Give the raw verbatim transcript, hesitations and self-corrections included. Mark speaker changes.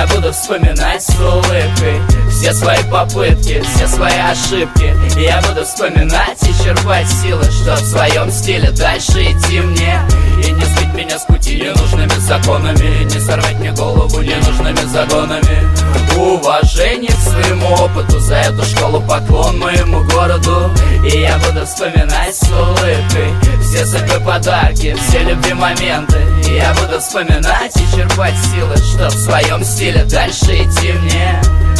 Speaker 1: Я буду вспоминать с улыбкой все свои попытки, все свои ошибки. Я буду вспоминать и черпать силы, чтоб в своем стиле дальше идти мне. И не сбить меня с пути ненужными законами, не сорвать мне голову ненужными загонами. Уважение к своему опыту, за эту школу поклон моему городу. И я буду вспоминать с улыбкой все судьбы, подарки, все любви моменты. И я буду вспоминать и черпать силы, чтоб в своем стиле дальше идти мне.